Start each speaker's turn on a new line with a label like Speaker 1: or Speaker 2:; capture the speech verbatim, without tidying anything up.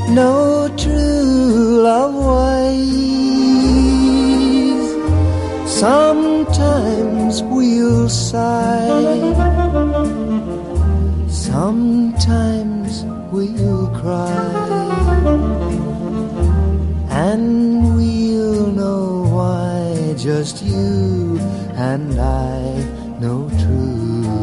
Speaker 1: no true love ways. Sometimes we'll sigh, sometimes we'll cry, and we'll know why, just you and I know true